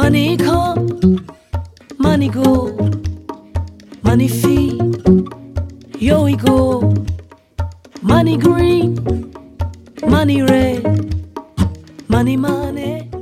Money come, money go, money fee, yo we go. Money green, money red, money money.